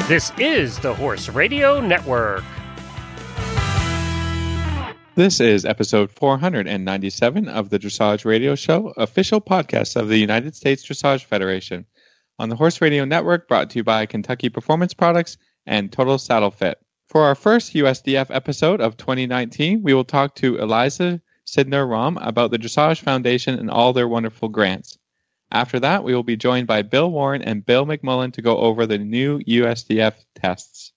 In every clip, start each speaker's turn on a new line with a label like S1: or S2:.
S1: This is the Horse Radio Network.
S2: This is episode 497 of the Dressage Radio Show, official podcast of the United States Dressage Federation, on the Horse Radio Network, brought to you by Kentucky Performance Products and Total Saddle Fit. For our first USDF episode of 2019, we will talk to Eliza Sidner-Rom about the Dressage Foundation and all their wonderful grants. After that, we will be joined by Bill Warren and Bill McMullen to go over the new USDF tests.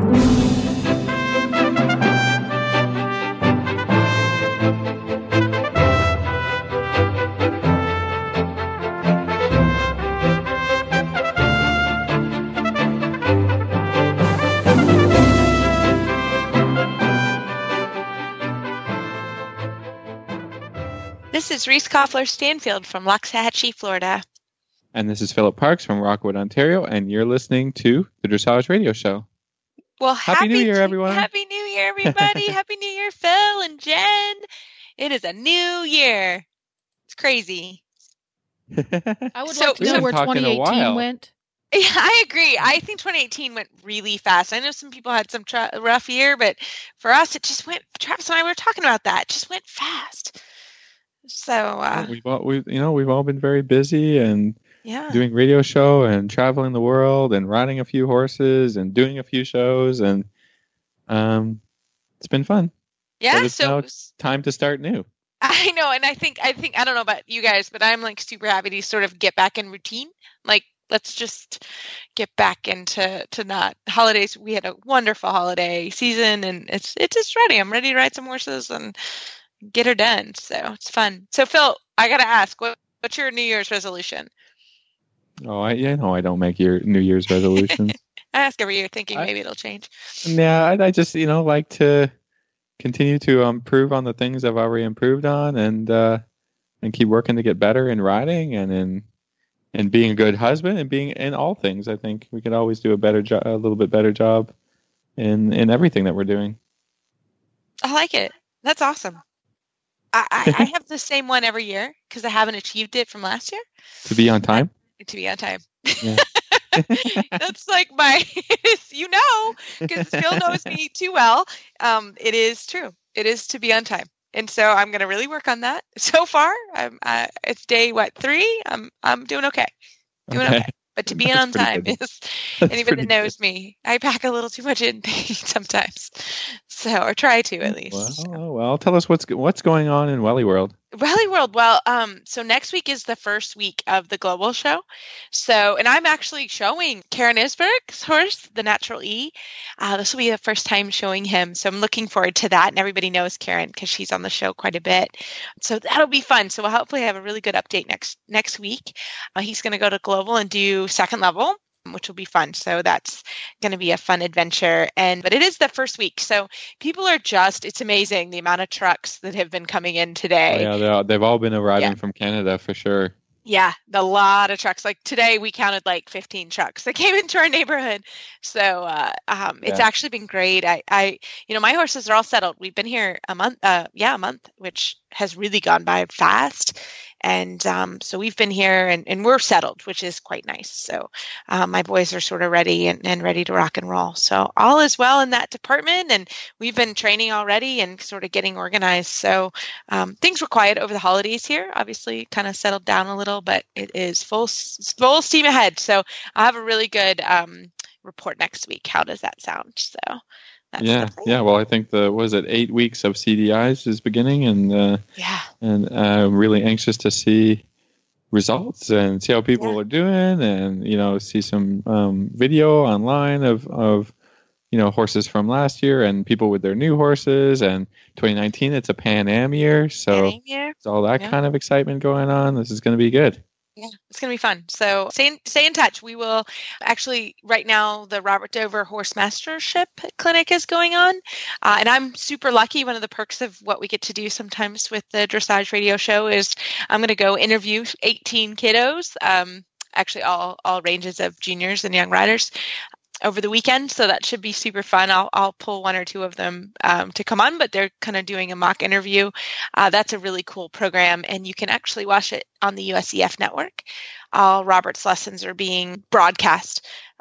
S3: This is Reese Koffler-Stanfield from Loxahatchee, Florida.
S2: And this is Philip Parks from Rockwood, Ontario, and you're listening to the Dressage Radio Show.
S3: Well,
S2: Happy New Year, everyone.
S3: Happy New Year, everybody. Happy New Year, Phil and Jen. It is a new year. It's crazy.
S4: I would like to know where 2018 went.
S3: Yeah, I agree. I think 2018 went really fast. I know some people had some rough year, but for us, it just went. Travis and I were talking about that. It just went fast. So
S2: we've all been very busy and doing radio show and traveling the world and riding a few horses and doing a few shows, and it's been fun.
S3: Yeah,
S2: but now it's time to start new.
S3: I know, and I think I don't know about you guys, but I'm like super happy to sort of get back in routine. Like, let's just get back into not holidays. We had a wonderful holiday season, and it's just ready. I'm ready to ride some horses and get her done. So it's fun. So Phil, I got to ask, what's your New Year's resolution?
S2: Oh, I don't make your New Year's resolutions.
S3: I ask every year thinking maybe it'll change.
S2: Yeah, I just, like to continue to improve on the things I've already improved on, and keep working to get better in riding and in being a good husband and being in all things. I think we could always do a little bit better job in everything that we're doing.
S3: I like it. That's awesome. I have the same one every year because I haven't achieved it from last year.
S2: To be on time?
S3: To be on time.
S2: Yeah.
S3: That's like because Phil knows me too well. It is true. It is to be on time. And so I'm going to really work on that. So far, it's day 3. I'm doing okay. Okay. But to be on time is, anybody that knows me, I pack a little too much in sometimes. So, or try to at least.
S2: Well, tell us what's going on in Welly World.
S3: Welly World. Well, so next week is the first week of the global show. So, and I'm actually showing Karen Isberg's horse, the Natural E. This will be the first time showing him. So I'm looking forward to that. And everybody knows Karen because she's on the show quite a bit. So that'll be fun. So we'll hopefully have a really good update next week. He's going to go to global and do second level, which will be fun. So that's going to be a fun adventure. But it is the first week. So people are it's amazing the amount of trucks that have been coming in today.
S2: Oh, yeah, they've all been arriving from Canada for sure.
S3: Yeah, a lot of trucks. Like today we counted like 15 trucks that came into our neighborhood. So it's actually been great. I my horses are all settled. We've been here a month, which has really gone by fast. And so we've been here and we're settled, which is quite nice. So my boys are sort of ready and ready to rock and roll. So all is well in that department. And we've been training already and sort of getting organized. So things were quiet over the holidays here, obviously kind of settled down a little, but it is full steam ahead. So I'll have a really good report next week. How does that sound? So
S2: yeah. Well, I think 8 weeks of CDIs is beginning, and I'm really anxious to see results and see how people are doing, and see some video online of horses from last year and people with their new horses. And 2019, it's a Pan Am year, so it's all that kind of excitement going on. This is going to be good.
S3: Yeah, it's going to be fun. So stay in touch. We will actually, right now, the Robert Dover Horse Mastership Clinic is going on. And I'm super lucky. One of the perks of what we get to do sometimes with the Dressage Radio Show is I'm going to go interview 18 kiddos, actually all ranges of juniors and young riders, over the weekend. So that should be super fun. I'll pull one or two of them to come on, but they're kind of doing a mock interview. That's a really cool program, and you can actually watch it on the USEF network. All Robert's lessons are being broadcast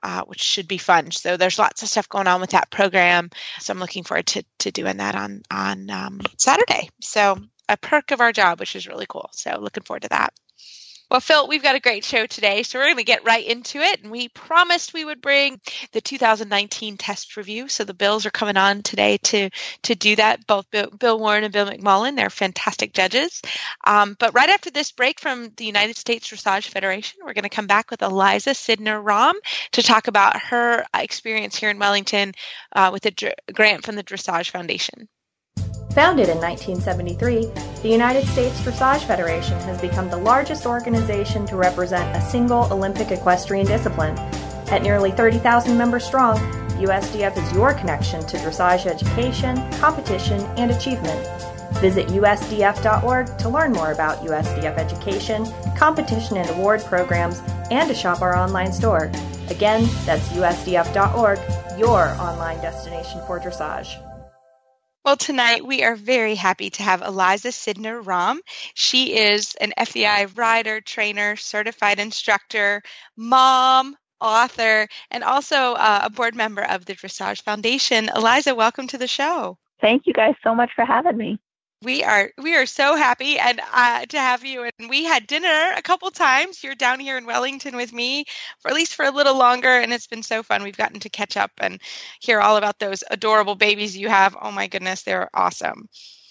S3: which should be fun. So there's lots of stuff going on with that program. So I'm looking forward to doing that on Saturday. So a perk of our job, which is really cool. So looking forward to that. Well, Phil, we've got a great show today, so we're going to get right into it. And we promised we would bring the 2019 test review. So the Bills are coming on today to do that. Both Bill Warren and Bill McMullen, they're fantastic judges. But right after this break from the United States Dressage Federation, we're going to come back with Eliza Sidner-Rahm to talk about her experience here in Wellington with a grant from the Dressage Foundation.
S5: Founded in 1973, the United States Dressage Federation has become the largest organization to represent a single Olympic equestrian discipline. At nearly 30,000 members strong, USDF is your connection to dressage education, competition, and achievement. Visit usdf.org to learn more about USDF education, competition and award programs, and to shop our online store. Again, that's usdf.org, your online destination for dressage.
S3: Well, tonight we are very happy to have Eliza Sidner-Rahm. She is an FEI rider, trainer, certified instructor, mom, author, and also a board member of the Dressage Foundation. Eliza, welcome to the show.
S6: Thank you guys so much for having me.
S3: We are so happy and to have you. And we had dinner a couple times. You're down here in Wellington with me for at least for a little longer, and it's been so fun. We've gotten to catch up and hear all about those adorable babies you have. Oh my goodness, they're awesome.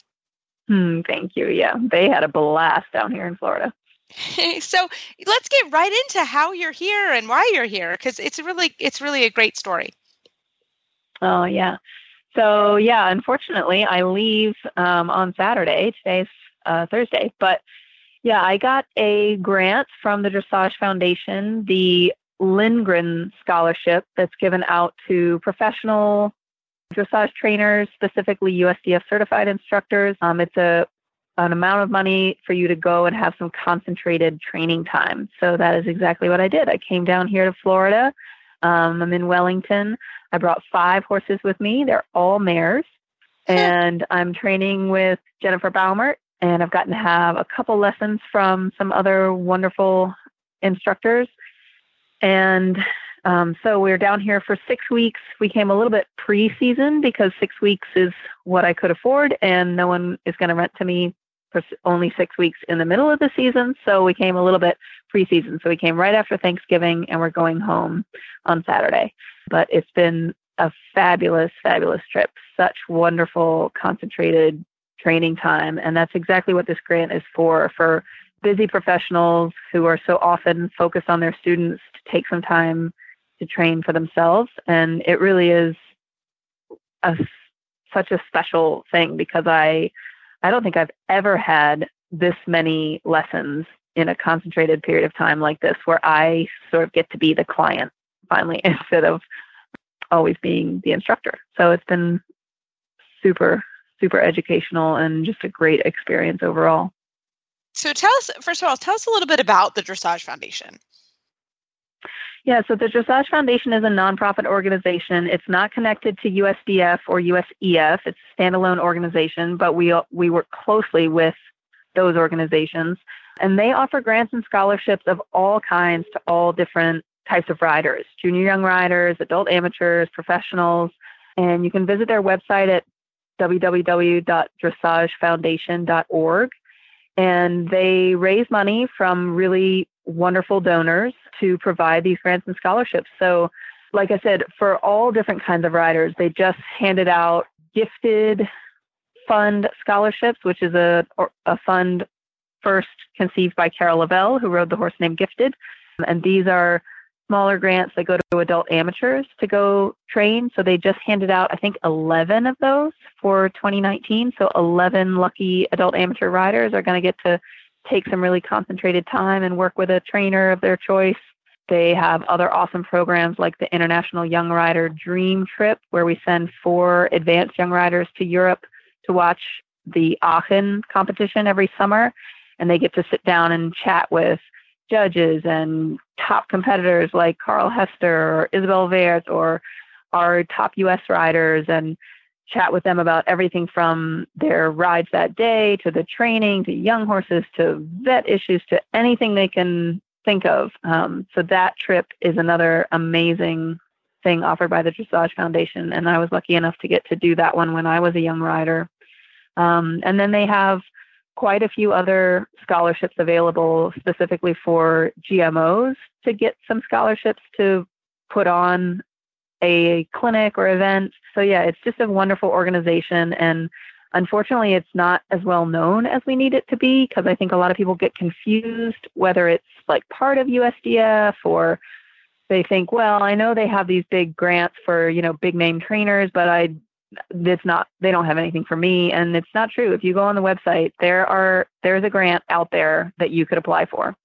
S6: Thank you. Yeah, they had a blast down here in Florida.
S3: So let's get right into how you're here and why you're here, because it's really a great story.
S6: Oh yeah. So yeah, unfortunately, I leave on Saturday. Today's Thursday, but yeah, I got a grant from the Dressage Foundation, the Lindgren Scholarship that's given out to professional dressage trainers, specifically USDF certified instructors. It's an amount of money for you to go and have some concentrated training time. So that is exactly what I did. I came down here to Florida. I'm in Wellington. I brought 5 horses with me. They're all mares. And I'm training with Jennifer Baumert. And I've gotten to have a couple lessons from some other wonderful instructors. And so we're down here for 6 weeks. We came a little bit pre-season because 6 weeks is what I could afford. And no one is going to rent to me for only 6 weeks in the middle of the season. So we came a little bit pre-season. So we came right after Thanksgiving and we're going home on Saturday. But it's been a fabulous, fabulous trip. Such wonderful, concentrated training time. And that's exactly what this grant is for busy professionals who are so often focused on their students to take some time to train for themselves. And it really is such a special thing because I don't think I've ever had this many lessons in a concentrated period of time like this, where I sort of get to be the client finally instead of always being the instructor. So it's been super, super educational and just a great experience overall.
S3: So first of all, tell us a little bit about the Dressage Foundation.
S6: Yeah, so the Dressage Foundation is a nonprofit organization. It's not connected to USDF or USEF. It's a standalone organization, but we work closely with those organizations. And they offer grants and scholarships of all kinds to all different types of riders, junior young riders, adult amateurs, professionals. And you can visit their website at www.dressagefoundation.org. And they raise money from really wonderful donors to provide these grants and scholarships. So, like I said, for all different kinds of riders, they just handed out gifted fund scholarships, which is a fund first conceived by Carol Lavelle, who rode the horse named Gifted. And these are smaller grants that go to adult amateurs to go train. So they just handed out, I think, 11 of those for 2019. So 11 lucky adult amateur riders are going to get to take some really concentrated time and work with a trainer of their choice. They have other awesome programs like the International Young Rider Dream Trip, where we send 4 advanced young riders to Europe to watch the Aachen competition every summer. And they get to sit down and chat with judges and top competitors like Carl Hester or Isabel Wert or our top U.S. riders and chat with them about everything from their rides that day to the training to young horses to vet issues to anything they can think of. So that trip is another amazing thing offered by the Dressage Foundation. And I was lucky enough to get to do that one when I was a young rider. And then they have quite a few other scholarships available specifically for GMOs to get some scholarships to put on a clinic or event. So yeah, it's just a wonderful organization. And unfortunately, it's not as well known as we need it to be, because I think a lot of people get confused whether it's like part of USDF, or they think, well, I know they have these big grants for, big name trainers, but they don't have anything for me. And it's not true. If you go on the website, there's a grant out there that you could apply for.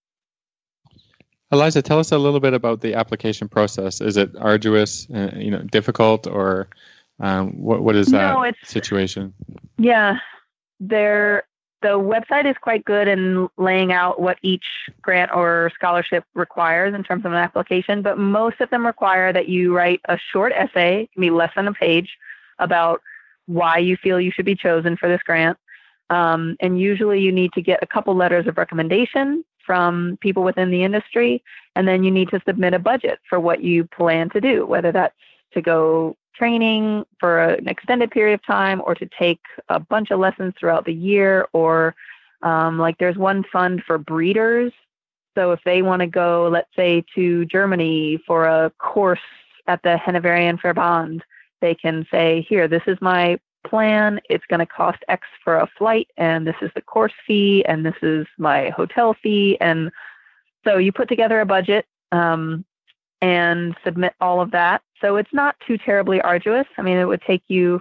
S2: Eliza, tell us a little bit about the application process. Is it arduous, difficult, or what is that situation?
S6: Yeah, the website is quite good in laying out what each grant or scholarship requires in terms of an application, but most of them require that you write a short essay, it can be less than a page, about why you feel you should be chosen for this grant. And usually you need to get a couple letters of recommendation from people within the industry, and then you need to submit a budget for what you plan to do, whether that's to go training for an extended period of time, or to take a bunch of lessons throughout the year, or there's one fund for breeders. So if they want to go, let's say, to Germany for a course at the Hanoverian Verband, they can say, here, this is my plan. It's going to cost X for a flight, and this is the course fee, and this is my hotel fee. And so you put together a budget and submit all of that. So it's not too terribly arduous. I mean, it would take you,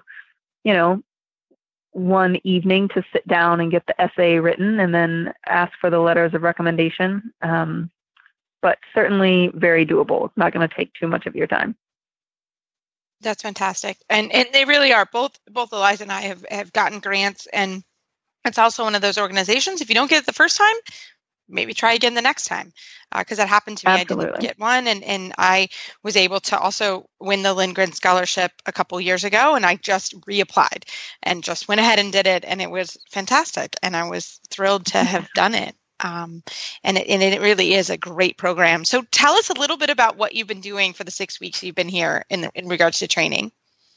S6: one evening to sit down and get the essay written and then ask for the letters of recommendation. But certainly very doable. It's not going to take too much of your time.
S3: That's fantastic. And they really are. Both Eliza and I have gotten grants, and it's also one of those organizations, if you don't get it the first time, maybe try again the next time, because that happened to me.
S6: Absolutely.
S3: I didn't get one, and I was able to also win the Lindgren Scholarship a couple years ago, and I just reapplied and just went ahead and did it, and it was fantastic, and I was thrilled to have done it. And it really is a great program. So tell us a little bit about what you've been doing for the 6 weeks you've been here in regards to training.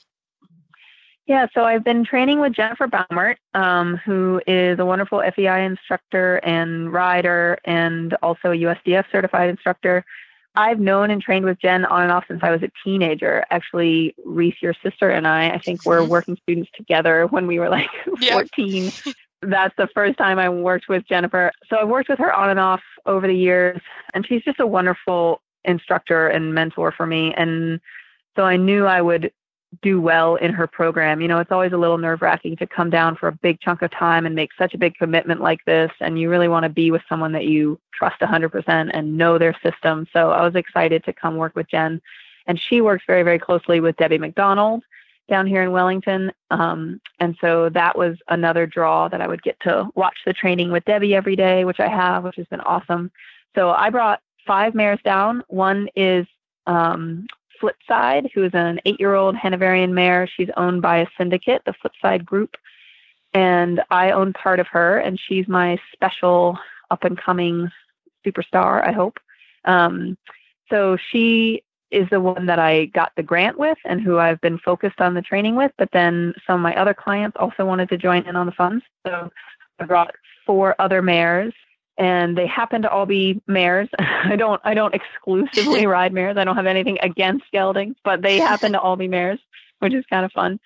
S6: Yeah, so I've been training with Jennifer Baumert, who is a wonderful FEI instructor and rider, and also a USDF certified instructor. I've known and trained with Jen on and off since I was a teenager. Actually, Reese, your sister, and I think we're working students together when we were 14. That's the first time I worked with Jennifer. So I've worked with her on and off over the years, and she's just a wonderful instructor and mentor for me. And so I knew I would do well in her program. It's always a little nerve-wracking to come down for a big chunk of time and make such a big commitment like this. And you really want to be with someone that you trust 100% and know their system. So I was excited to come work with Jen. And she works very, very closely with Debbie McDonald down here in Wellington. And so that was another draw, that I would get to watch the training with Debbie every day, which I have, which has been awesome. So I brought 5 mares down. One is Flipside, who is an 8-year-old Hanoverian mare. She's owned by a syndicate, the Flipside Group. And I own part of her, and she's my special up-and-coming superstar, I hope. So she is the one that I got the grant with and who I've been focused on the training with. But then some of my other clients also wanted to join in on the funds. So I brought 4 other mares, and they happen to all be mares. I don't exclusively ride mares. I don't have anything against geldings, but they happen to all be mares, which is kind of fun.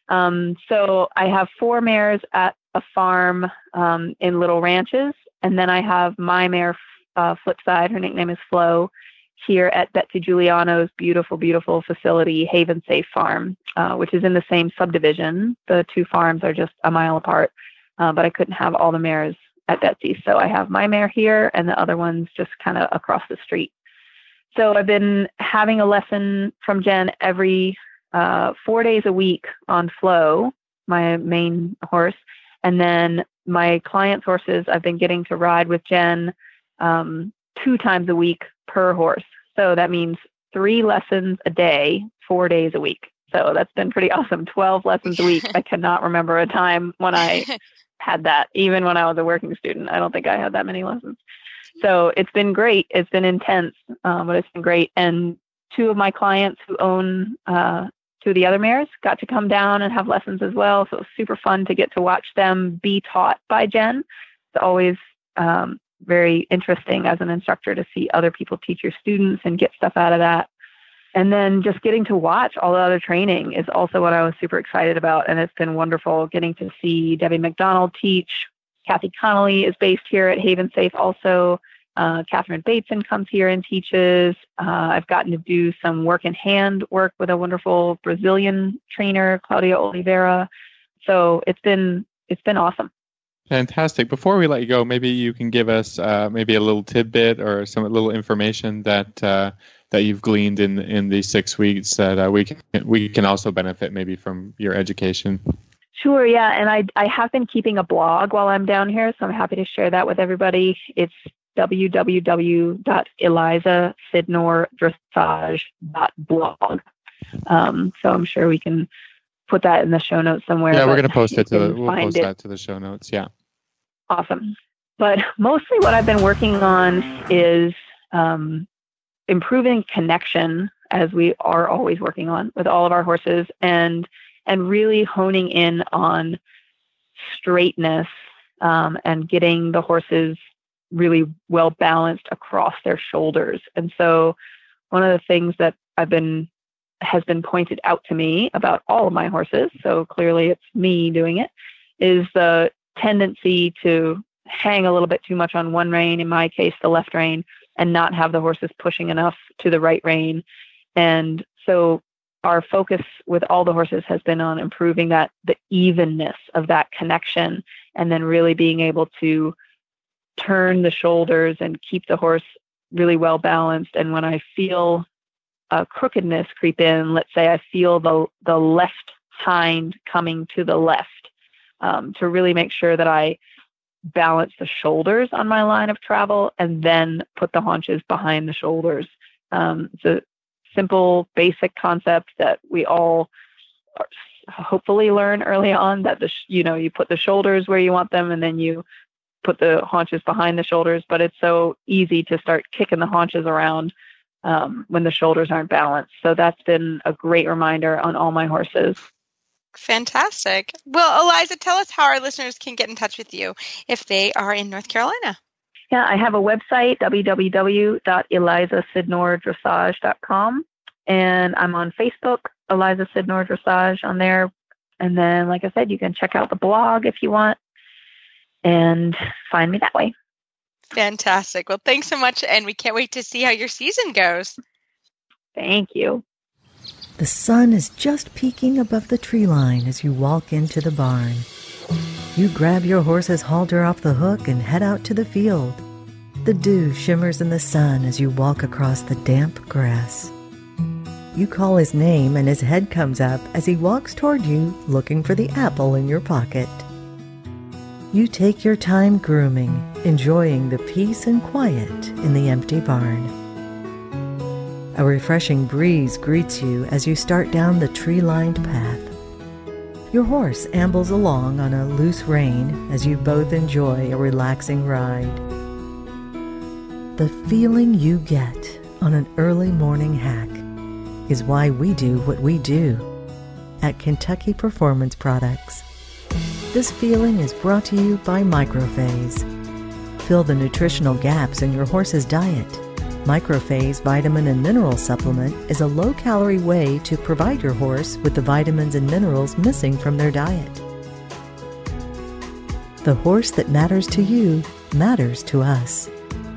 S6: So I have 4 mares at a farm in Little Ranches. And then I have my mare, Flipside, her nickname is Flo, here at Betsy Giuliano's beautiful, beautiful facility, Haven Safe Farm, which is in the same subdivision. The 2 farms are just a mile apart, but I couldn't have all the mares at Betsy. So I have my mare here and the other ones just kind of across the street. So I've been having a lesson from Jen every 4 days a week on Flo, my main horse. And then my clients' horses, I've been getting to ride with Jen 2 times a week per horse. So that means 3 lessons a day, 4 days a week. So that's been pretty awesome. 12 lessons a week. I cannot remember a time when I had that, even when I was a working student. I don't think I had that many lessons. So it's been great. It's been intense, but it's been great. And two of my clients who own two of the other mares got to come down and have lessons as well. So it was super fun to get to watch them be taught by Jen. It's always very interesting as an instructor to see other people teach your students and get stuff out of that. And then just getting to watch all the other training is also what I was super excited about. And it's been wonderful getting to see Debbie McDonald teach. Kathy Connolly is based here at Haven Safe also. Catherine Bateson comes here and teaches. I've gotten to do some work in hand work with a wonderful Brazilian trainer, Claudia Oliveira. So it's been awesome.
S2: Fantastic. Before we let you go, maybe you can give us maybe a little tidbit or some little information that you've gleaned in these 6 weeks that we can also benefit maybe from your education.
S6: Sure, yeah. And I have been keeping a blog while I'm down here, so I'm happy to share that with everybody. It's www.elizasidnordressage.blog. So I'm sure we can put that in the show notes somewhere.
S2: Yeah, we're going to post it we'll post that to the show notes. Yeah.
S6: Awesome. But mostly what I've been working on is improving connection, as we are always working on with all of our horses, and really honing in on straightness and getting the horses really well balanced across their shoulders. And so one of the things that has been pointed out to me about all of my horses, so clearly it's me doing it, is the tendency to hang a little bit too much on one rein, in my case, the left rein, and not have the horses pushing enough to the right rein. And so our focus with all the horses has been on improving the evenness of that connection, and then really being able to turn the shoulders and keep the horse really well balanced. And when I feel a crookedness creep in, let's say I feel the left hind coming to the left, to really make sure that I balance the shoulders on my line of travel and then put the haunches behind the shoulders. It's a simple, basic concept that we all hopefully learn early on, that you put the shoulders where you want them and then you put the haunches behind the shoulders. But it's so easy to start kicking the haunches around when the shoulders aren't balanced. So that's been a great reminder on all my horses.
S3: Fantastic. Well, Eliza, tell us how our listeners can get in touch with you if they are in North Carolina.
S6: Yeah, I have a website, www.elizasidnordressage.com. And I'm on Facebook, Eliza Sidnor Dressage on there. And then, like I said, you can check out the blog if you want and find me that way.
S3: Fantastic. Well, thanks so much. And we can't wait to see how your season goes.
S6: Thank you.
S7: The sun is just peeking above the tree line as you walk into the barn. You grab your horse's halter off the hook and head out to the field. The dew shimmers in the sun as you walk across the damp grass. You call his name and his head comes up as he walks toward you, looking for the apple in your pocket. You take your time grooming, enjoying the peace and quiet in the empty barn. A refreshing breeze greets you as you start down the tree-lined path. Your horse ambles along on a loose rein as you both enjoy a relaxing ride. The feeling you get on an early morning hack is why we do what we do at Kentucky Performance Products. This feeling is brought to you by Microphase. Fill the nutritional gaps in your horse's diet. Microphase Vitamin and Mineral Supplement is a low-calorie way to provide your horse with the vitamins and minerals missing from their diet. The horse that matters to you matters to us.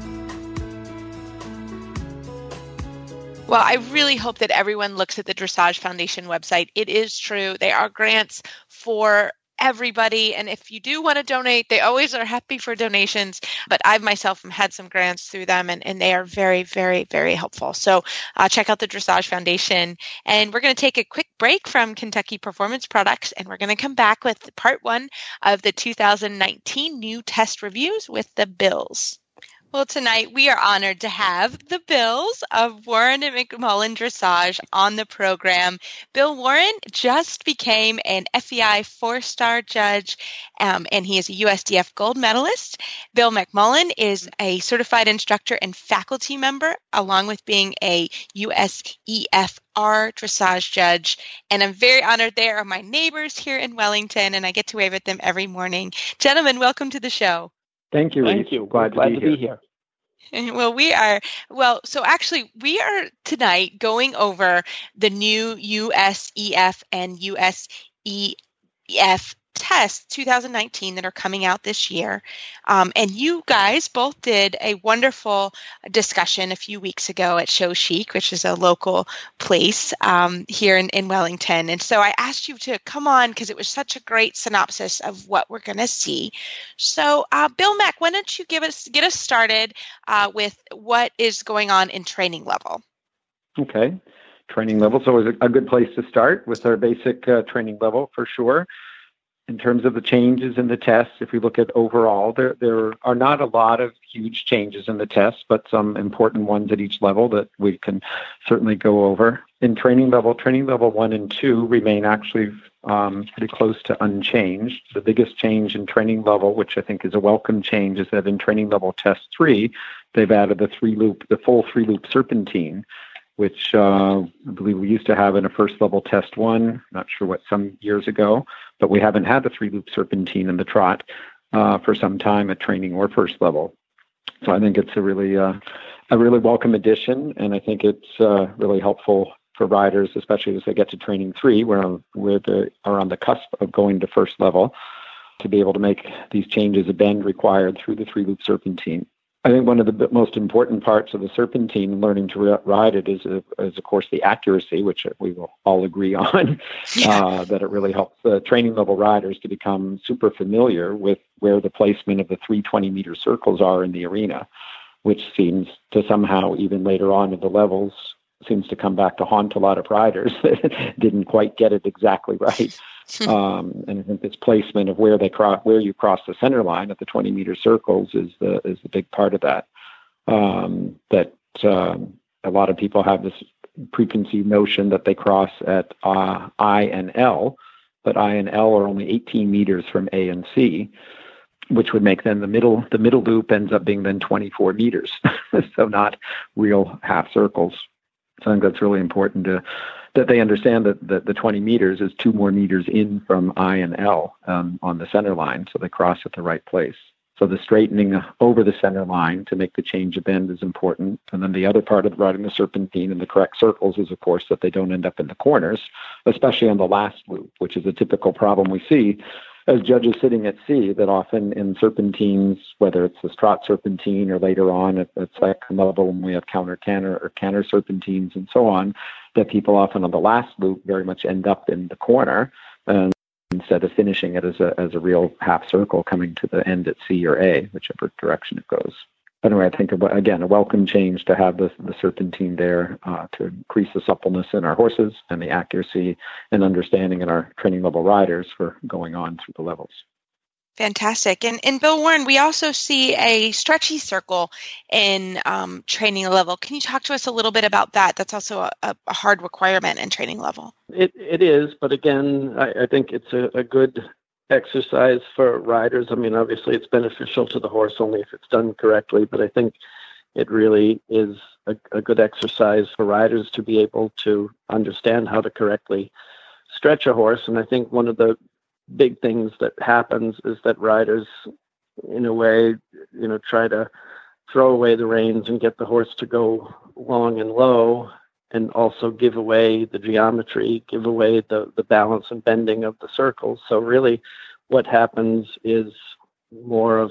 S3: Well, I really hope that everyone looks at the Dressage Foundation website. It is true. They are grants for everybody. And if you do want to donate, they always are happy for donations. But I myself have had some grants through them, and they are very, very, very helpful. So check out the Dressage Foundation. And we're going to take a quick break from Kentucky Performance Products, and we're going to come back with part one of the 2019 new test reviews with the Bills. Well, tonight we are honored to have the Bills of Warren and McMullen Dressage on the program. Bill Warren just became an FEI 4-star judge, and he is a USDF gold medalist. Bill McMullen is a certified instructor and faculty member, along with being a USEFR dressage judge. And I'm very honored they are my neighbors here in Wellington, and I get to wave at them every morning. Gentlemen, welcome to the show.
S8: Thank you.
S9: Thank you.
S8: Glad to be here.
S3: Well, we are tonight going over the new USEF and USEF tests 2019 that are coming out this year. And you guys both did a wonderful discussion a few weeks ago at Show Chic, which is a local place here in Wellington. And so I asked you to come on because it was such a great synopsis of what we're going to see. So Bill Mack, why don't you get us started with what is going on in training level?
S8: Okay. Training level is always a good place to start with our basic training level for sure. In terms of the changes in the tests, if we look at overall, there are not a lot of huge changes in the tests, but some important ones at each level that we can certainly go over. In training level 1 and 2 remain actually pretty close to unchanged. The biggest change in training level, which I think is a welcome change, is that in training level test 3, they've added the full 3-loop serpentine, which I believe we used to have in a first level test 1, not sure what, some years ago, but we haven't had the 3-loop serpentine in the trot for some time at training or first level. So I think it's a really welcome addition, and I think it's really helpful for riders, especially as they get to training 3, where they are on the cusp of going to first level, to be able to make these changes a bend required through the 3-loop serpentine. I think one of the most important parts of the serpentine, learning to ride it, is of course the accuracy, which we will all agree on, that it really helps the training level riders to become super familiar with where the placement of the 320-meter circles are in the arena, which seems to somehow, even later on in the levels, seems to come back to haunt a lot of riders that didn't quite get it exactly right. And I think this placement of where you cross the center line at the 20-meter circles is the big part of that. That a lot of people have this preconceived notion that they cross at I and L, but I and L are only 18 meters from A and C, which would make then the middle loop ends up being then 24 meters, so not real half circles. So I think that's really important that they understand that the 20 meters is 2 more meters in from I and L on the center line, so they cross at the right place. So the straightening over the center line to make the change of bend is important. And then the other part of riding the serpentine in the correct circles is, of course, that they don't end up in the corners, especially on the last loop, which is a typical problem we see as judges sitting at sea, that often in serpentines, whether it's the trot serpentine or later on at second level when we have canter serpentines and so on, that people often on the last loop very much end up in the corner, and instead of finishing it as a real half circle coming to the end at C or A, whichever direction it goes. Anyway, I think, again, a welcome change to have the serpentine there to increase the suppleness in our horses and the accuracy and understanding in our training level riders for going on through the levels.
S3: Fantastic. And Bill Warren, we also see a stretchy circle in training level. Can you talk to us a little bit about that? That's also a hard requirement in training level.
S9: It is, but again, I think it's a good exercise for riders. I mean, obviously it's beneficial to the horse only if it's done correctly, but I think it really is a good exercise for riders to be able to understand how to correctly stretch a horse. And I think one of the big things that happens is that riders, in a way, try to throw away the reins and get the horse to go long and low, and also give away the geometry, give away the balance and bending of the circles. So really what happens is more of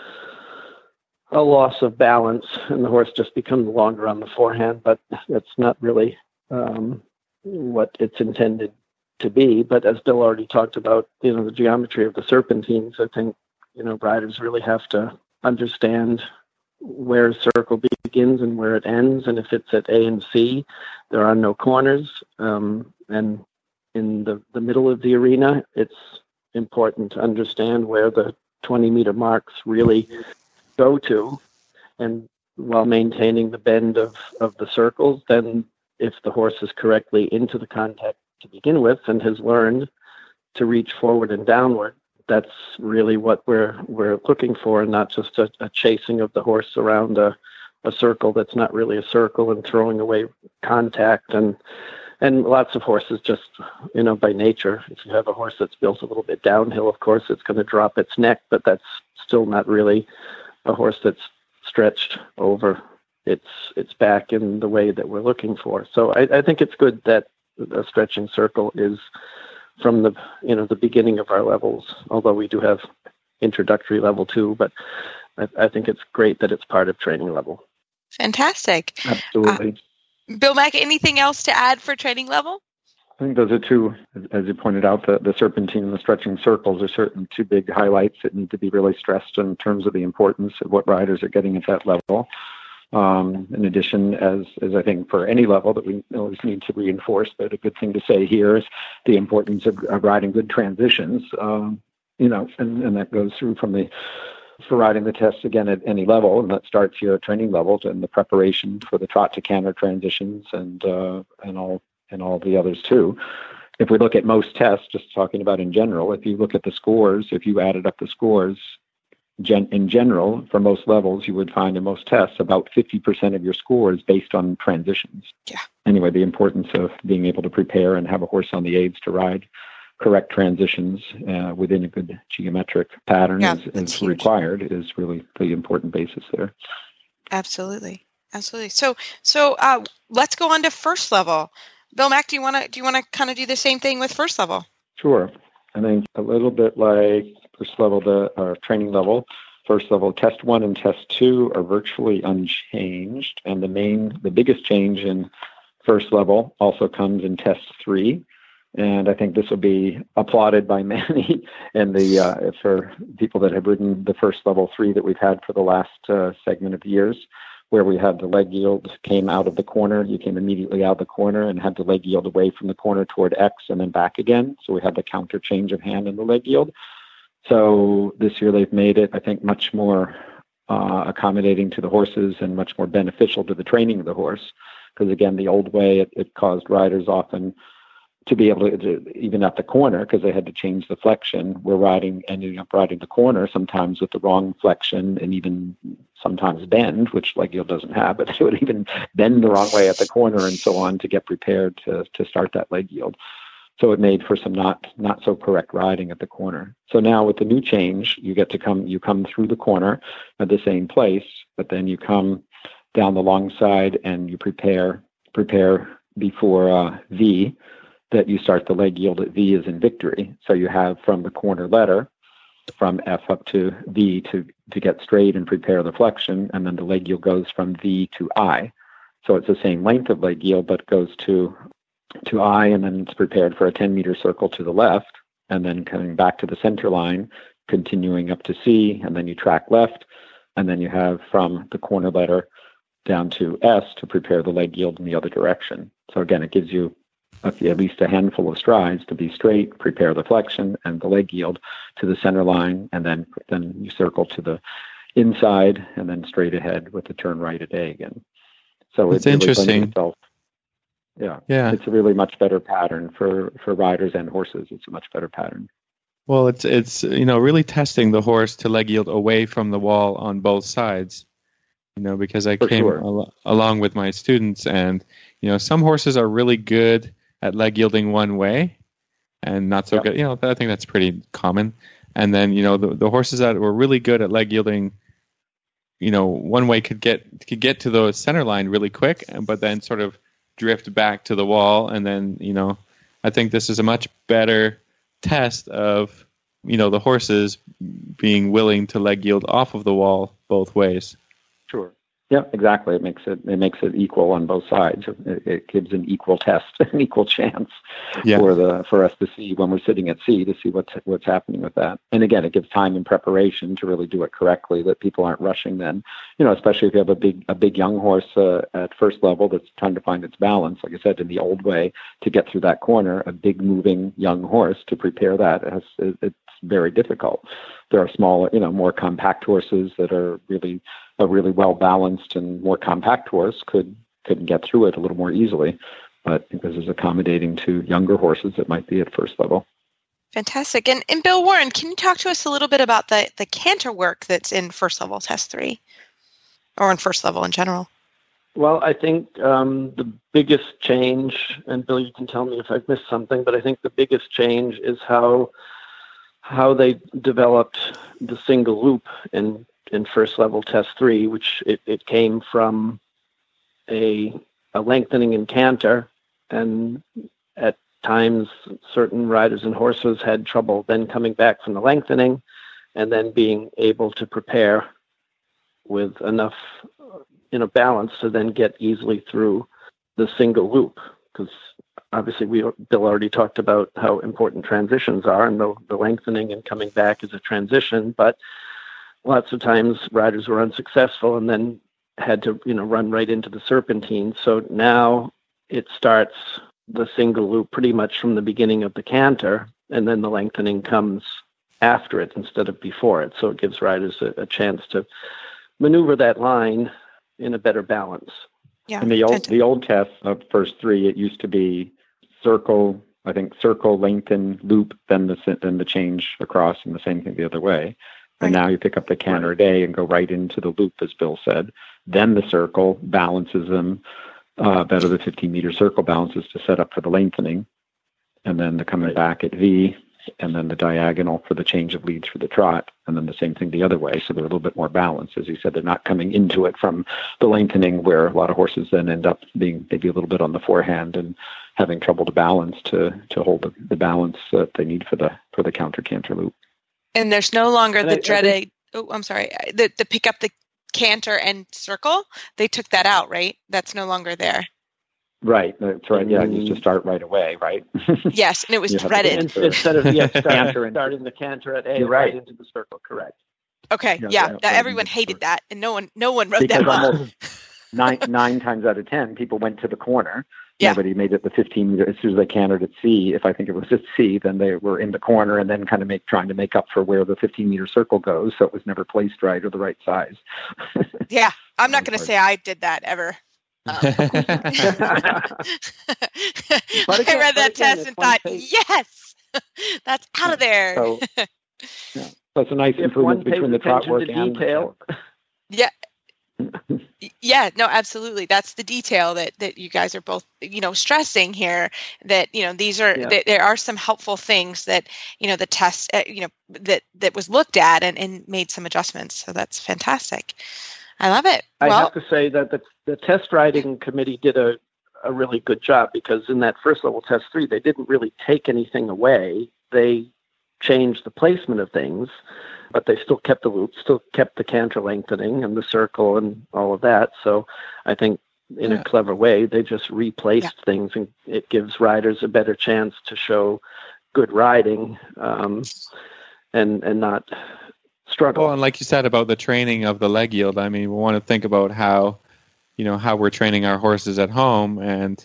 S9: a loss of balance, and the horse just becomes longer on the forehand, but that's not really what it's intended to be. But as Bill already talked about, the geometry of the serpentines, I think, riders really have to understand where a circle begins and where it ends. And if it's at A and C, there are no corners. And in the middle of the arena, it's important to understand where the 20-meter marks really go to. and while maintaining the bend of the circles, then if the horse is correctly into the contact to begin with and has learned to reach forward and downward, that's really what we're looking for, and not just a chasing of the horse around a circle that's not really a circle and throwing away contact. And lots of horses just, by nature, if you have a horse that's built a little bit downhill, of course, it's going to drop its neck, but that's still not really a horse that's stretched over its back in the way that we're looking for. So I think it's good that a stretching circle is from the beginning of our levels, although we do have introductory level 2, but I think it's great that it's part of training level.
S3: Fantastic.
S8: Absolutely.
S3: Bill Mack, anything else to add for training level?
S8: I think those are two, as you pointed out, the serpentine and the stretching circles are certainly two big highlights that need to be really stressed in terms of the importance of what riders are getting at that level. In addition, as I think for any level that we always need to reinforce, but a good thing to say here is the importance of riding good transitions, and that goes through for riding the test again at any level, and that starts here at training levels and the preparation for the trot to canter transitions and all the others too. If we look at most tests, just talking about in general, if you look at the scores, if you added up the scores, in general, for most levels, you would find in most tests about 50% of your score is based on transitions.
S3: Yeah.
S8: Anyway, the importance of being able to prepare and have a horse on the aids to ride correct transitions within a good geometric pattern is required is really the important basis there.
S3: Absolutely. So let's go on to first level. Bill Mack, do you want to kind of do the same thing with first level?
S8: Sure. I think a little bit like first level, our training level, first level, test 1 and test 2 are virtually unchanged. And the biggest change in first level also comes in test 3. And I think this will be applauded by many. And for people that have ridden the first level 3 that we've had for the last segment of years, where we had the leg yield came out of the corner. You came immediately out of the corner and had the leg yield away from the corner toward X and then back again. So we had the counter change of hand in the leg yield. So this year they've made it, I think, much more accommodating to the horses and much more beneficial to the training of the horse. Because again, the old way, it caused riders often to be able to, even at the corner, because they had to change the flexion, ending up riding the corner sometimes with the wrong flexion and even sometimes bend, which leg yield doesn't have, but they would even bend the wrong way at the corner and so on to get prepared to start that leg yield. So it made for some not so correct riding at the corner. So now with the new change, you come through the corner at the same place, but then you come down the long side and you prepare before V, that you start the leg yield at V as in victory. So you have from the corner letter, from F up to V to get straight and prepare the flexion, and then the leg yield goes from V to I. So it's the same length of leg yield, but goes to I, and then it's prepared for a 10-meter circle to the left, and then coming back to the center line, continuing up to C, and then you track left, and then you have from the corner letter down to S to prepare the leg yield in the other direction. So again, it gives you at least a handful of strides to be straight, prepare the flexion and the leg yield to the center line, and then you circle to the inside and then straight ahead with the turn right at A again. So it's really interesting. Yeah, it's a really much better pattern for riders and horses. It's a much better pattern.
S2: Well, it's really testing the horse to leg yield away from the wall on both sides. Because I came along with my students, and some horses are really good at leg yielding one way and not so good. I think that's pretty common. And then, the horses that were really good at leg yielding, one way could get to the center line really quick, but then sort of drift back to the wall. And then, I think this is a much better test of, the horses being willing to leg yield off of the wall both ways.
S8: Sure. Yeah, exactly. It makes it equal on both sides. It gives an equal test, an equal chance for us to see when we're sitting at C to see what's happening with that. And again, it gives time and preparation to really do it correctly, that people aren't rushing then. Especially if you have a big young horse at first level that's trying to find its balance. Like I said, in the old way, to get through that corner, a big moving young horse to prepare that it's very difficult. There are smaller, more compact horses that are really a really well balanced and more compact horse could get through it a little more easily. But I think this is accommodating to younger horses that might be at first level.
S3: Fantastic. And Bill Warren, can you talk to us a little bit about the canter work that's in first level test 3 or in first level in general?
S9: Well, I think the biggest change, and Bill, you can tell me if I've missed something, but I think the biggest change is how they developed the single loop in first level test 3, which it came from a lengthening in canter, and at times certain riders and horses had trouble then coming back from the lengthening and then being able to prepare with enough balance to then get easily through the single loop, because obviously Bill already talked about how important transitions are, and the lengthening and coming back is a transition, but lots of times riders were unsuccessful and then had to run right into the serpentine. So now it starts the single loop pretty much from the beginning of the canter, and then the lengthening comes after it instead of before it. So it gives riders a chance to maneuver that line in a better balance.
S3: Yeah.
S8: In the old test of first 3, it used to be circle, lengthen, loop, then the change across, and the same thing the other way. And now you pick up the canter a day and go right into the loop, as Bill said. Then the circle balances them better. The 15-meter circle balances to set up for the lengthening. And then the coming back at V, and then the diagonal for the change of leads for the trot, and then the same thing the other way. So they're a little bit more balanced. As you said, they're not coming into it from the lengthening, where a lot of horses then end up being maybe a little bit on the forehand and having trouble to balance to hold the balance that they need for the counter canter loop.
S3: And there's no longer the dreaded, the pick up the canter and circle. They took that out, right? That's no longer there.
S8: Right, that's right. Yeah, it used to start right away, right?
S3: Yes, and it was dreaded.
S9: Instead of starting the canter at A, right into the circle, correct.
S3: Okay, everyone hated that, and no one wrote that up.
S8: Almost nine times out of 10, people went to the corner.
S3: Yeah.
S8: Nobody made it the 15 meter. As soon as they cantered at C, if I think it was at C, then they were in the corner and then kind of trying to make up for where the 15-meter circle goes. So it was never placed right or the right size.
S3: Yeah, I'm not going to say I did that ever. I read that test and thought, yes, that's out of there.
S8: So it's a nice improvement between the trot work and detail.
S3: Yeah. Yeah, no, absolutely. That's the detail that you guys are both, stressing here, that, these are, there are some helpful things that, the test, that was looked at and made some adjustments. So that's fantastic. I love it.
S9: I have to say that the test riding committee did a really good job, because in that first level test 3, they didn't really take anything away. They changed the placement of things, but they still kept the loop, still kept the canter lengthening and the circle and all of that. So I think in a clever way, they just replaced things, and it gives riders a better chance to show good riding and not struggle.
S2: Well, and like you said about the training of the leg yield, I mean, we want to think about how we're training our horses at home, and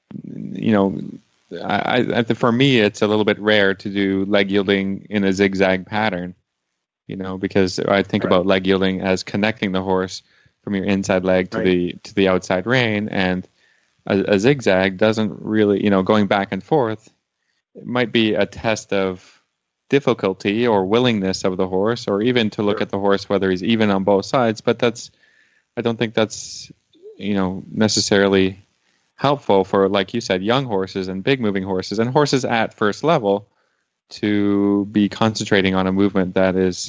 S2: I for me, it's a little bit rare to do leg yielding in a zigzag pattern, because I think about leg yielding as connecting the horse from your inside leg to the outside rein, and a zigzag doesn't really, going back and forth, it might be a test of difficulty or willingness of the horse, or even to look at the horse whether he's even on both sides. But I don't think that's necessarily helpful for, like you said, young horses and big moving horses and horses at first level to be concentrating on a movement that is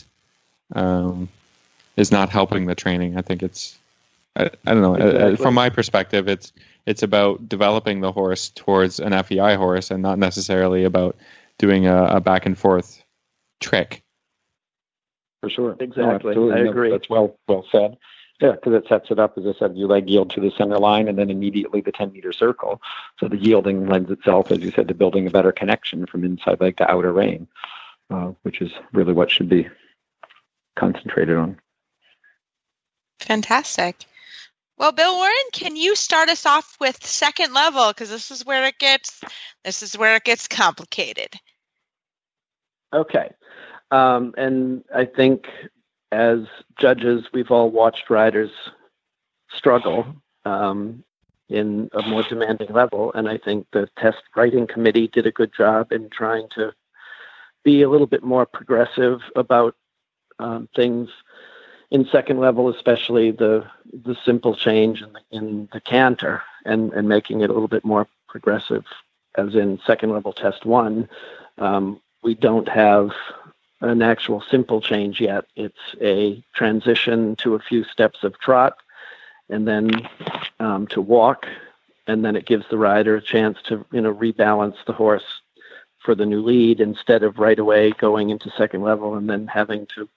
S2: not helping the training. I think it's I don't know. Exactly. From my perspective, it's about developing the horse towards an FEI horse, and not necessarily about doing a back and forth trick.
S8: For sure.
S9: Exactly. I agree.
S8: That's well said. Yeah, because it sets it up, as I said, you leg yield to the center line and then immediately the 10-meter circle. So the yielding lends itself, as you said, to building a better connection from inside leg to outer rein, which is really what should be concentrated on.
S3: Fantastic. Well, Bill Warren, can you start us off with second level? Because this is where it gets complicated.
S9: Okay. And I think as judges, we've all watched riders struggle in a more demanding level, and I think the test writing committee did a good job in trying to be a little bit more progressive about things in second level, especially the simple change in the canter, and making it a little bit more progressive. As in second level test 1, we don't have an actual simple change yet. It's a transition to a few steps of trot, and then to walk, and then it gives the rider a chance to rebalance the horse for the new lead, instead of right away going into second level and then having to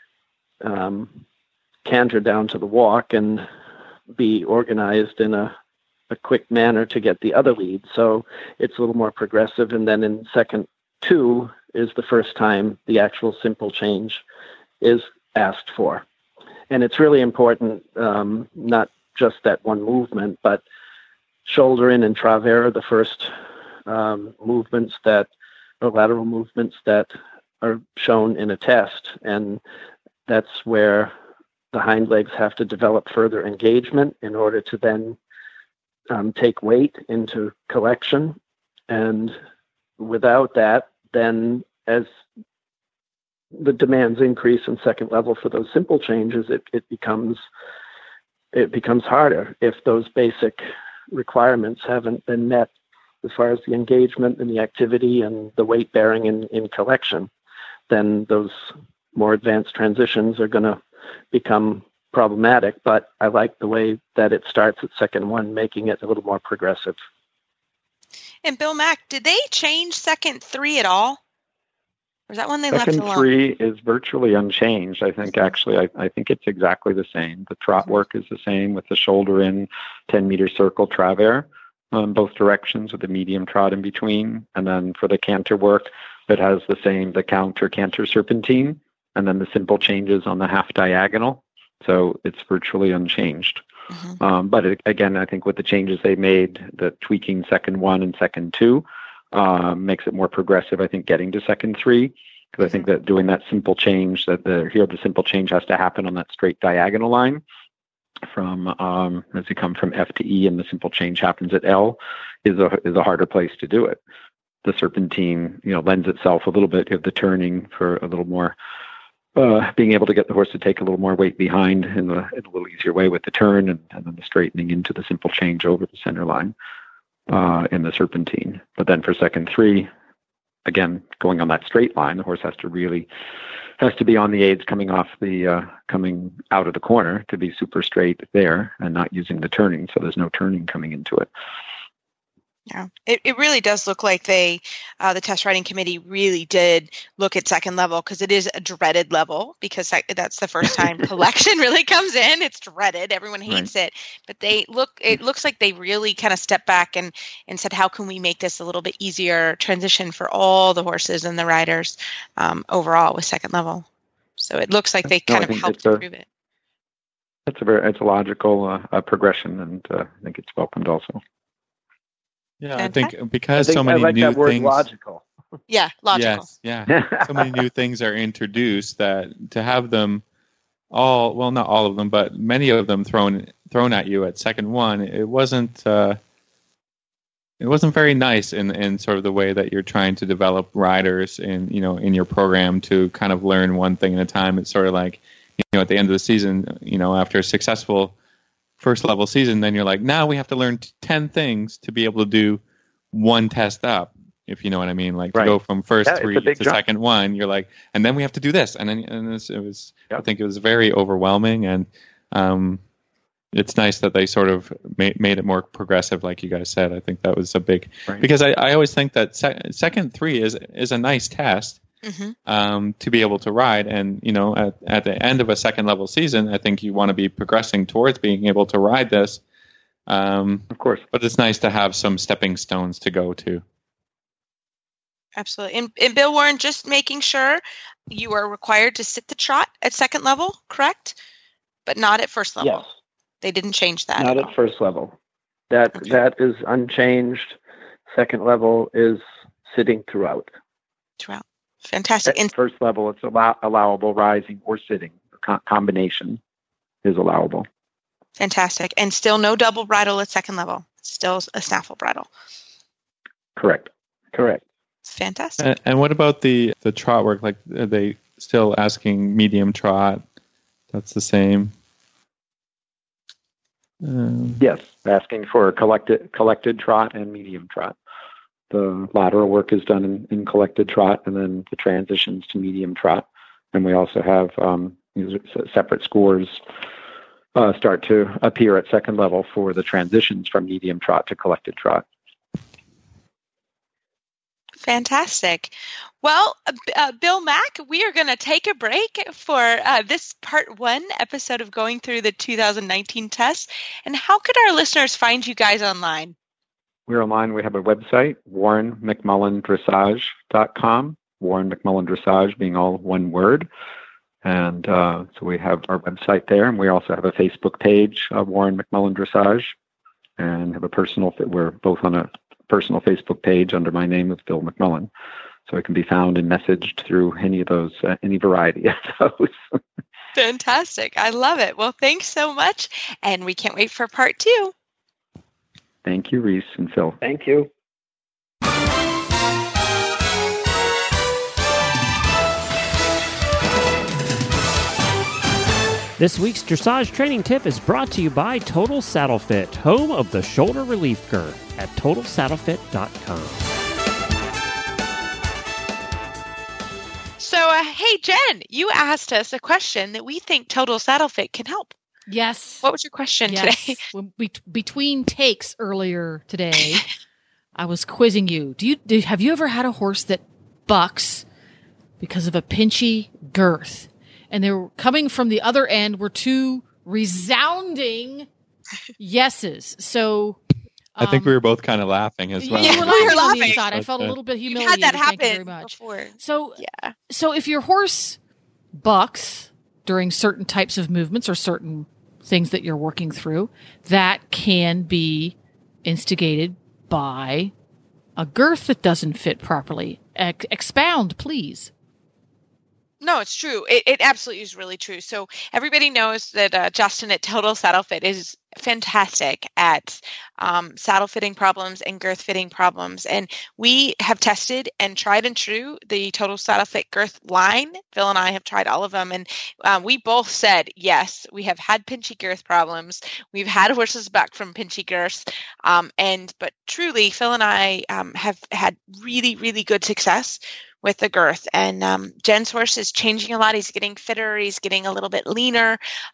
S9: canter down to the walk and be organized in a quick manner to get the other lead. So it's a little more progressive. And then in second 2 is the first time the actual simple change is asked for. And it's really important, not just that one movement, but shoulder in and travers are the first movements that, or lateral movements that are shown in a test. And that's where the hind legs have to develop further engagement in order to then take weight into collection. And without that, then as the demands increase in second level for those simple changes, it becomes harder if those basic requirements haven't been met as far as the engagement and the activity and the weight bearing in collection. Then those more advanced transitions are going to become problematic. But I like the way that it starts at second 1, making it a little more progressive.
S3: And Bill Mack, did they change second 3 at all? Or is that one they left alone?
S8: Second 3 is virtually unchanged. I think actually, I think it's exactly the same. The trot work is the same with the shoulder in, 10-meter circle travers, both directions with the medium trot in between. And then for the canter work, it has the same, the canter serpentine, and then the simple changes on the half diagonal. So it's virtually unchanged. But again, I think with the changes they made, the tweaking second 1 and second 2, makes it more progressive, I think, getting to second 3, because I think that doing that simple change, the simple change has to happen on that straight diagonal line from as you come from F to E, and the simple change happens at L, is a harder place to do it. The serpentine, lends itself a little bit of the turning for a little more, being able to get the horse to take a little more weight behind in a little easier way with the turn, and then the straightening into the simple change over the center line in the serpentine. But then for second 3, again, going on that straight line, the horse has to be on the aids coming out of the corner to be super straight there, and not using the turning. So there's no turning coming into it.
S3: Yeah, it really does look like the test writing committee really did look at second level, because it is a dreaded level, because that's the first time collection really comes in. It's dreaded. Everyone hates it. But it looks like they really kind of stepped back and said, how can we make this a little bit easier transition for all the horses and the riders overall with second level. So it looks like they kind of helped improve it.
S8: It's a logical progression, and I think it's welcomed also.
S2: Yeah, I think because so many
S9: like
S2: new
S9: that word
S2: things.
S9: Logical.
S3: Yeah, logical.
S2: Yes, yeah. So many new things are introduced that to have them all, well, not all of them, but many of them thrown at you at second 1, it wasn't very nice in sort of the way that you're trying to develop riders in your program to kind of learn one thing at a time. It's sort of like, at the end of the season, after a successful first level season, then you're like, now we have to learn 10 things to be able to do one test up, if you know what I mean. Like to go from first 3 to
S8: jump.
S2: second 1, you're like, and then we have to do this, and I think it was very overwhelming, and it's nice that they sort of made it more progressive, like you guys said. I think that was a big, because I always think that second 3 is a nice test. To be able to ride, and at the end of a second level season, I think you want to be progressing towards being able to ride this.
S8: Of course,
S2: but it's nice to have some stepping stones to go to.
S3: Absolutely. And Bill Warren, just making sure, you are required to sit the trot at second level, correct? But not at first level.
S9: Yes.
S3: They didn't change that.
S9: Not at first level. That is unchanged. Second level is sitting throughout.
S3: Fantastic.
S8: At first level, it's allowable rising or sitting, or combination is allowable.
S3: Fantastic. And still no double bridle at second level. Still a snaffle bridle.
S8: Correct.
S3: Fantastic.
S2: And what about the trot work? Like, are they still asking medium trot? That's the same.
S8: Yes, asking for collected trot and medium trot. The lateral work is done in collected trot, and then the transitions to medium trot. And we also have separate scores start to appear at second level for the transitions from medium trot to collected trot.
S3: Fantastic. Well, Bill Mack, we are going to take a break for this part 1 episode of going through the 2019 tests. And how could our listeners find you guys online?
S8: We're online. We have a website, WarrenMcMullenDressage.com. Warren McMullen Dressage being all one word. And so we have our website there. And we also have a Facebook page, Warren McMullen Dressage, and have we're both on a personal Facebook page under my name of Bill McMullen. So it can be found and messaged through any of those, any variety of those.
S3: Fantastic. I love it. Well, thanks so much. And we can't wait for part 2.
S8: Thank you, Reese and Phil.
S9: Thank you.
S1: This week's dressage training tip is brought to you by Total Saddle Fit, home of the shoulder relief girth at TotalSaddleFit.com.
S3: So, hey, Jen, you asked us a question that we think Total Saddle Fit can help.
S4: Yes.
S3: What was your question today?
S4: Between takes earlier today, I was quizzing you. Have you ever had a horse that bucks because of a pinchy girth? And they were coming from the other end were 2 resounding yeses. So
S2: I think we were both kind of laughing as well.
S4: Yeah, we were laughing on the inside. I felt a little bit humiliated.
S3: You've had that happen
S4: Thank you very much.
S3: before.
S4: So if your horse bucks during certain types of movements or certain things that you're working through, that can be instigated by a girth that doesn't fit properly. Expound, please.
S3: No, it's true. It absolutely is really true. So everybody knows that Justin at Total Saddle Fit is fantastic at saddle fitting problems and girth fitting problems. And we have tested and tried and true the Total Saddle Fit girth line. Phil and I have tried all of them. And we both said, yes, we have had pinchy girth problems. We've had horses buck from pinchy girths. But truly, Phil and I have had really, really good success with the girth. And Jen's horse is changing a lot. He's getting fitter. He's getting a little bit leaner.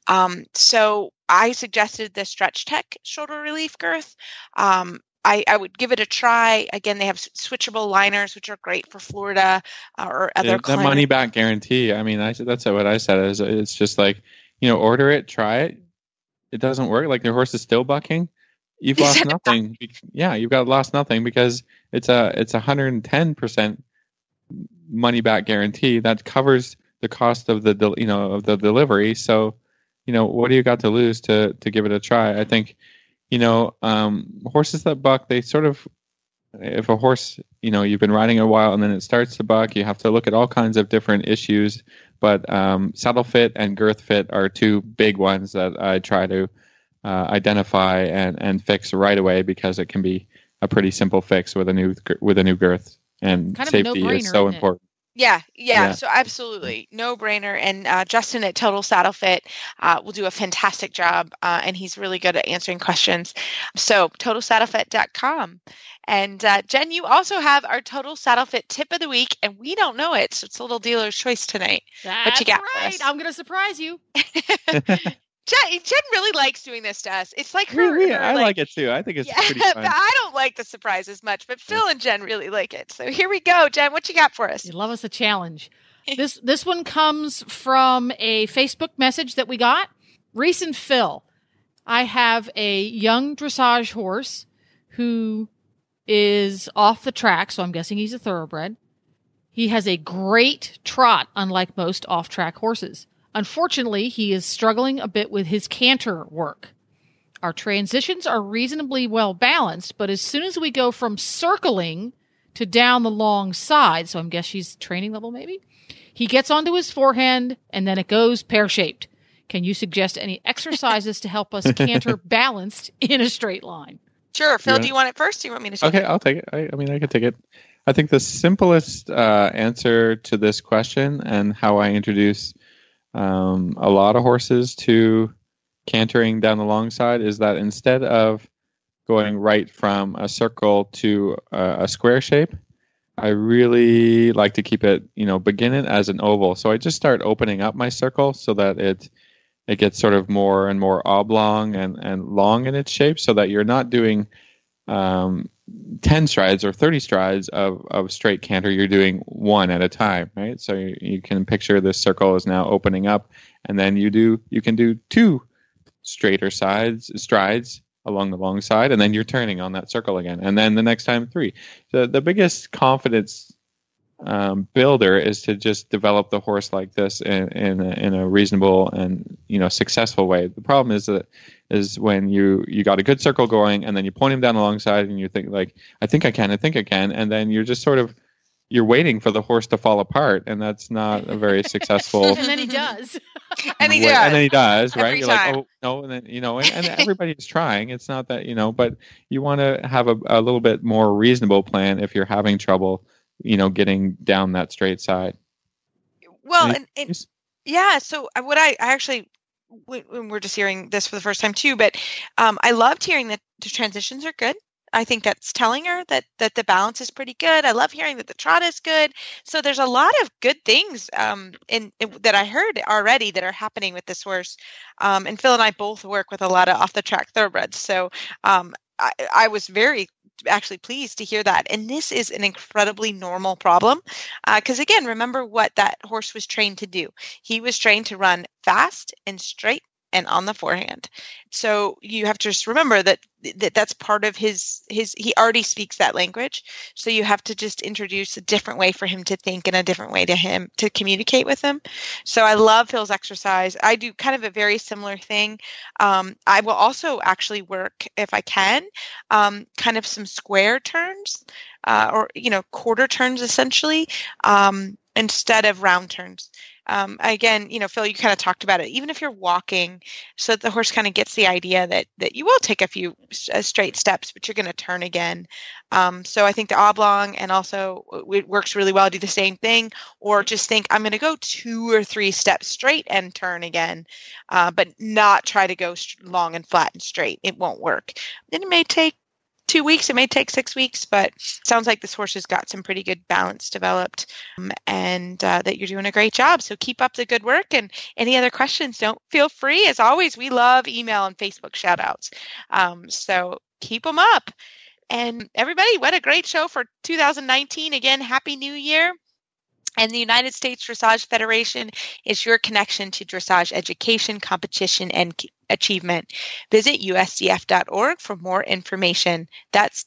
S3: So I suggested the Stretch Tech shoulder relief girth. I would give it a try. Again, they have switchable liners, which are great for Florida or other climates.
S2: The money back guarantee. I mean, that's what I said. Is it's just like, order it, try it. It doesn't work. Like your horse is still bucking. You've lost nothing. Yeah, you've lost nothing because it's a 110% money back guarantee that covers the cost of the delivery. So, what do you got to lose to give it a try? I think, horses that buck, they sort of, if a horse, you've been riding a while and then it starts to buck, you have to look at all kinds of different issues. But saddle fit and girth fit are 2 big ones that I try to identify and fix right away because it can be a pretty simple fix with a new girth. And
S4: kind of
S2: safety is so important.
S3: Yeah. So absolutely. No brainer. And Justin at Total Saddle Fit will do a fantastic job. And he's really good at answering questions. So TotalSaddleFit.com. And Jen, you also have our Total Saddle Fit tip of the week, and we don't know it. So it's a little dealer's choice tonight.
S4: That's
S3: what you got
S4: right.
S3: for us?
S4: I'm going to surprise you.
S3: Jen really likes doing this to us. It's like her.
S2: I like it too. I think it's pretty fun.
S3: But I don't like the surprises much, but Phil and Jen really like it. So here we go. Jen, what you got for us?
S4: You love us a challenge. This one comes from a Facebook message that we got. Reese and Phil, I have a young dressage horse who is off the track, so I'm guessing he's a thoroughbred. He has a great trot, unlike most off-track horses. Unfortunately, he is struggling a bit with his canter work. Our transitions are reasonably well balanced, but as soon as we go from circling to down the long side, so I'm guessing she's training level maybe, He gets onto his forehand, and then it goes pear-shaped. Can you suggest any exercises to help us canter balanced in a straight line?
S3: Sure. Phil, do you want it first? Or do you want me to take it?
S2: Okay, I'll take it. I mean, I can take it. I think the simplest answer to this question and how I introduce a lot of horses to cantering down the long side is that instead of going right from a circle to a square shape, I really like to keep it, begin it as an oval. So I just start opening up my circle so that it gets sort of more and more oblong and long in its shape, so that you're not doing 10 strides or 30 strides of straight canter. You're doing one at a time, right? So you can picture this circle is now opening up, and then you can do 2 straighter strides along the long side, and then you're turning on that circle again, and then the next time 3. The biggest confidence builder is to just develop the horse like this in a reasonable and successful way. The problem is when you got a good circle going, and then you point him down alongside, and you think like, I think I can, and then you're just sort of you're waiting for the horse to fall apart, and that's not a very successful.
S4: And then he does.
S3: And he does,
S2: right?
S3: Every
S2: You're
S3: time.
S2: like, oh no, and then and everybody's trying. It's not that but you want to have a little bit more reasonable plan if you're having trouble, getting down that straight side.
S3: Well, yeah. So what I actually, when we're just hearing this for the first time too, but I loved hearing that the transitions are good. I think that's telling her that the balance is pretty good. I love hearing that the trot is good. So there's a lot of good things that I heard already that are happening with this horse. And Phil and I both work with a lot of off-the-track thoroughbreds. So I was very actually pleased to hear that. And this is an incredibly normal problem. Because again, remember what that horse was trained to do. He was trained to run fast and straight and on the forehand. So you have to just remember that's part of his he already speaks that language. So you have to just introduce a different way for him to think and a different way to him to communicate with him. So I love Phil's exercise. I do kind of a very similar thing. I will also actually work, if I can, kind of some square turns or quarter turns essentially, instead of round turns. Again, Phil, you kind of talked about it. Even if you're walking, so that the horse kind of gets the idea that you will take a few straight steps, but you're going to turn again. So I think the oblong, and also it works really well. Do the same thing, or just think I'm going to go 2 or 3 steps straight and turn again, but not try to go long and flat and straight. It won't work. And it may take 2 weeks, it may take 6 weeks, but sounds like this horse has got some pretty good balance developed, and that you're doing a great job. So keep up the good work, and any other questions, don't feel free. As always, we love email and Facebook shout outs. So keep them up. And everybody, what a great show for 2019. Again, Happy New Year. And the United States Dressage Federation is your connection to dressage education, competition, and achievement. Visit usdf.org for more information. That's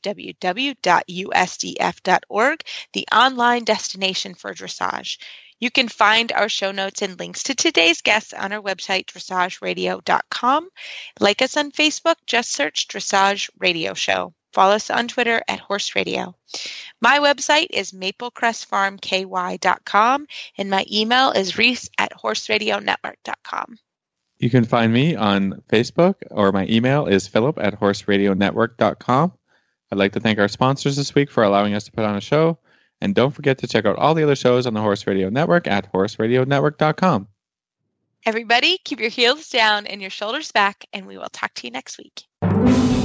S3: www.usdf.org, the online destination for dressage. You can find our show notes and links to today's guests on our website, dressageradio.com. Like us on Facebook, just search Dressage Radio Show. Follow us on Twitter at Horse Radio. My website is maplecrestfarmky.com, and my email is reese@horseradionetwork.com.
S2: You can find me on Facebook, or my email is philip@horseradionetwork.com. I'd like to thank our sponsors this week for allowing us to put on a show. And don't forget to check out all the other shows on the Horse Radio Network at horseradionetwork.com.
S3: Everybody, keep your heels down and your shoulders back, and we will talk to you next week.